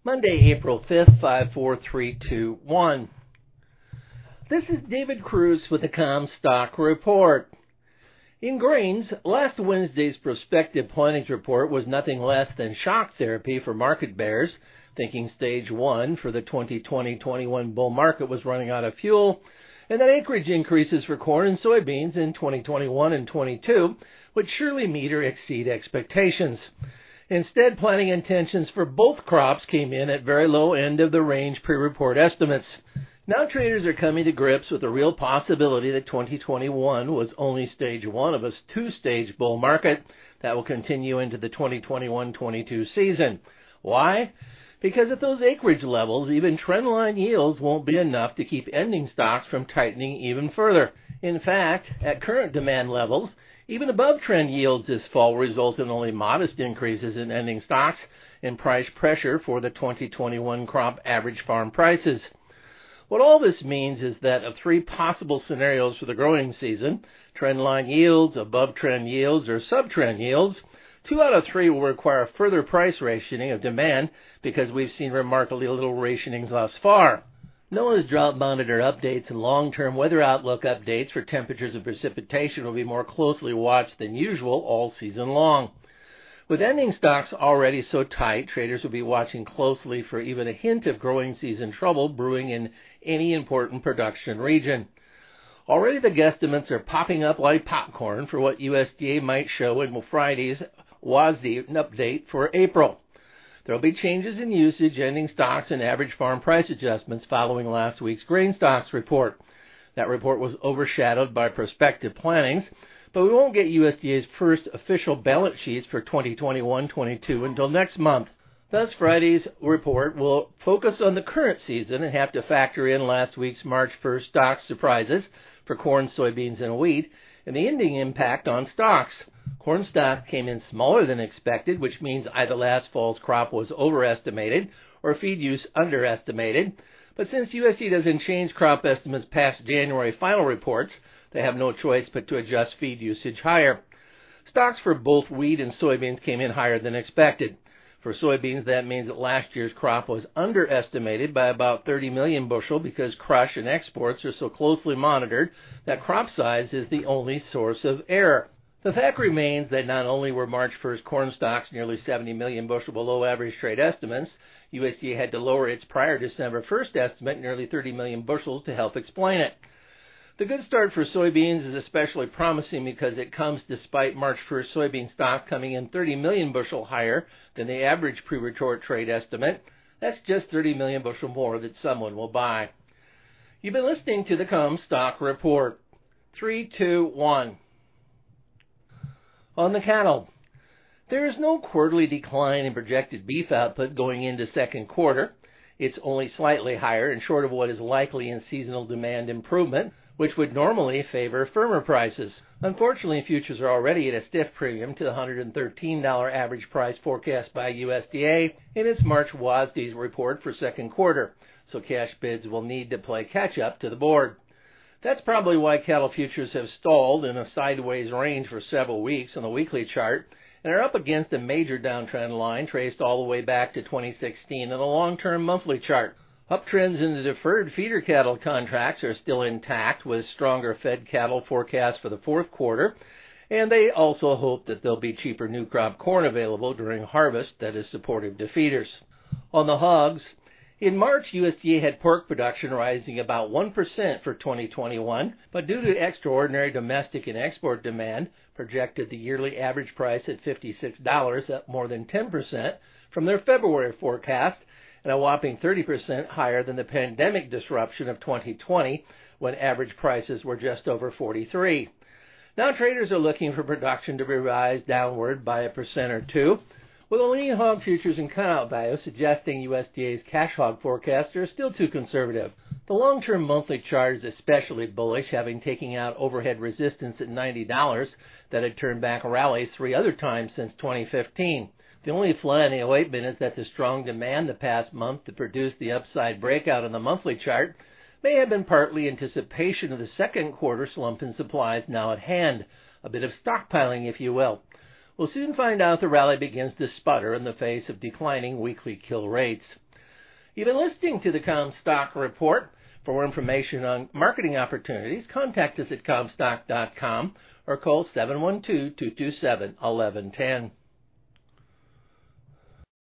Monday, April 5th, 54321. This is David Cruz with the Comstock Report. In grains, last Wednesday's prospective plantings report was nothing less than shock therapy for market bears, thinking stage 1 for the 2020-21 bull market was running out of fuel, and that acreage increases for corn and soybeans in 2021 and 22 would surely meet or exceed expectations. Instead, planting intentions for both crops came in at very low end of the range pre-report estimates. Now traders are coming to grips with the real possibility that 2021 was only stage 1 of a two-stage bull market that will continue into the 2021-22 season. Why? Because at those acreage levels, even trendline yields won't be enough to keep ending stocks from tightening even further. In fact, at current demand levels, even above trend yields this fall will result in only modest increases in ending stocks and price pressure for the 2021 crop average farm prices. What all this means is that of three possible scenarios for the growing season, trendline yields, above trend yields, or sub-trend yields, 2 out of 3 will require further price rationing of demand because we've seen remarkably little rationings thus far. NOAA's drought monitor updates and long-term weather outlook updates for temperatures and precipitation will be more closely watched than usual all season long. With ending stocks already so tight, traders will be watching closely for even a hint of growing season trouble brewing in any important production region. Already the guesstimates are popping up like popcorn for what USDA might show in Friday's WASDE update for April. There will be changes in usage, ending stocks, and average farm price adjustments following last week's grain stocks report. That report was overshadowed by prospective plantings, but we won't get USDA's first official balance sheets for 2021-22 until next month. Thus, Friday's report will focus on the current season and have to factor in last week's March 1st stock surprises for corn, soybeans, and wheat, and the ending impact on stocks. Corn stock came in smaller than expected, which means either last fall's crop was overestimated or feed use underestimated. But since USDA doesn't change crop estimates past January final reports, they have no choice but to adjust feed usage higher. Stocks for both wheat and soybeans came in higher than expected. For soybeans, that means that last year's crop was underestimated by about 30 million bushel because crush and exports are so closely monitored that crop size is the only source of error. The fact remains that not only were March 1st corn stocks nearly 70 million bushel below average trade estimates, USDA had to lower its prior December 1st estimate nearly 30 million bushels to help explain it. The good start for soybeans is especially promising because it comes despite March 1st soybean stock coming in 30 million bushel higher than the average pre-report trade estimate. That's just 30 million bushel more that someone will buy. You've been listening to the Comstock Report. 3, 2, 1. On the cattle, there is no quarterly decline in projected beef output going into second quarter. It's only slightly higher and short of what is likely in seasonal demand improvement, which would normally favor firmer prices. Unfortunately, futures are already at a stiff premium to the $113 average price forecast by USDA in its March WASDE report for second quarter, so cash bids will need to play catch-up to the board. That's probably why cattle futures have stalled in a sideways range for several weeks on the weekly chart and are up against a major downtrend line traced all the way back to 2016 on the long-term monthly chart. Uptrends in the deferred feeder cattle contracts are still intact with stronger fed cattle forecasts for the fourth quarter, and they also hope that there'll be cheaper new crop corn available during harvest that is supportive to feeders. On the hogs, in March, USDA had pork production rising about 1% for 2021, but due to extraordinary domestic and export demand, projected the yearly average price at $56, up more than 10% from their February forecast, and a whopping 30% higher than the pandemic disruption of 2020, when average prices were just over $43. Now traders are looking for production to be revised downward by 1% or 2%, with the lean hog futures and cutout values suggesting USDA's cash hog forecasts are still too conservative. The long-term monthly chart is especially bullish, having taken out overhead resistance at $90 that had turned back rallies 3 other times since 2015. The only fly in the ointment is that the strong demand the past month to produce the upside breakout on the monthly chart may have been partly anticipation of the second quarter slump in supplies now at hand, a bit of stockpiling, if you will. We'll soon find out the rally begins to sputter in the face of declining weekly kill rates. You've been listening to the Comstock Report. For more information on marketing opportunities, contact us at Comstock.com or call 712-227-1110.